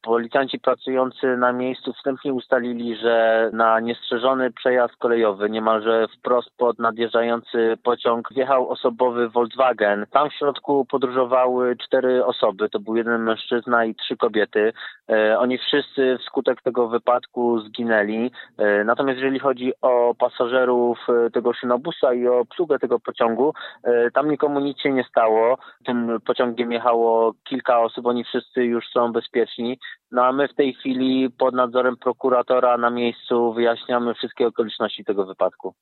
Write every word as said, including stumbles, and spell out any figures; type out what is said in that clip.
Policjanci pracujący na miejscu wstępnie ustalili, że na niestrzeżony przejazd kolejowy niemalże wprost pod nadjeżdżający pociąg wjechał osobowy Volkswagen. Tam w środku podróżowały cztery osoby, to był jeden mężczyzna i trzy kobiety. E, oni wszyscy wskutek tego wypadku zginęli. E, natomiast jeżeli chodzi o pasażerów tego szynobusa i o obsługę tego pociągu, e, tam nikomu nic się nie stało. Tym pociągiem jechało kilka osób, oni wszyscy już są bezpieczni. No a my w tej chwili pod nadzorem prokuratora na miejscu wyjaśniamy wszystkie okoliczności tego wypadku.